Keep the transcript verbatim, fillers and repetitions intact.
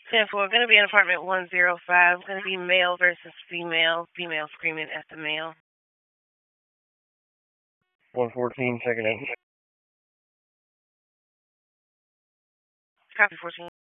ten four, going to be in apartment one oh five. Going to be male versus female. Female screaming at the male. one fourteen, second entry. Copy fourteen.